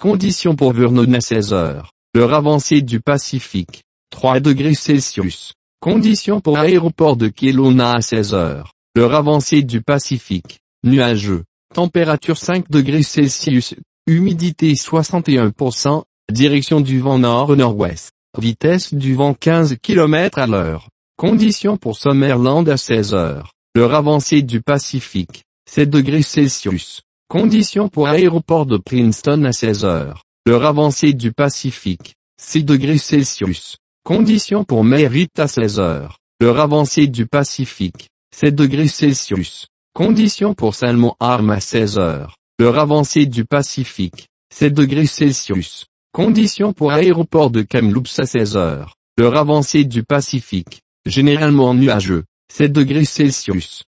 Conditions pour Vernon à 16 heures. L'heure avancée du Pacifique. 3 degrés Celsius. Conditions pour aéroport de Kelowna à 16 heures. L'heure avancée du Pacifique. Nuageux. Température 5 degrés Celsius. Humidité 61%. Direction du vent nord-nord-ouest. Vitesse du vent 15 km à l'heure. Conditions pour Summerland à 16 heures. L'heure avancée du Pacifique. 7 degrés Celsius. Conditions pour aéroport de Princeton à 16 heures. L'heure avancée du Pacifique. 6 degrés Celsius. Conditions pour Merritt à 16 heures. L'heure avancée du Pacifique. 7 degrés Celsius. Conditions pour Salmon Arm à 16 heures. L'heure avancée du Pacifique. 7 degrés Celsius. Conditions pour aéroport de Kamloops à 16 heures. L'heure avancée du Pacifique. Généralement nuageux. 7 degrés Celsius.